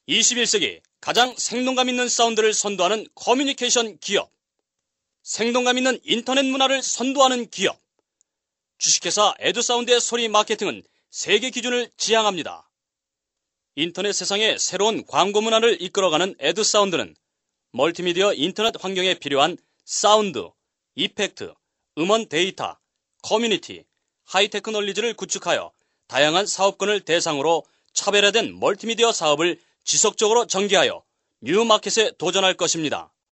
21세기 가장 생동감 있는 사운드를 선도하는 커뮤니케이션 기업, 생동감 있는 인터넷 문화를 선도하는 기업, 주식회사 에듀사운드의 소리 마케팅은 세계 기준을 지향합니다. 인터넷 세상의 새로운 광고 문화를 이끌어가는 에듀사운드는 멀티미디어 인터넷 환경에 필요한 사운드, 이펙트, 음원 데이터, 커뮤니티, 하이테크놀리지를 구축하여 다양한 사업군을 대상으로 차별화된 멀티미디어 사업을 지속적으로 전개하여 뉴마켓에 도전할 것입니다.